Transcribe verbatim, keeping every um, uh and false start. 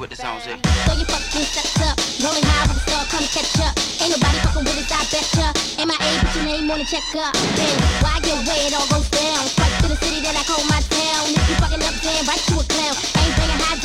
what the song say. So you fucking stepped up, rolling high with the star, come catch up. Ain't nobody fucking with us, I betcha. M I A, put your name on the check up. Then why get away, it all goes down. Fight to the city that I call my town. If you fucking up, then right to a clown. Ain't bringing high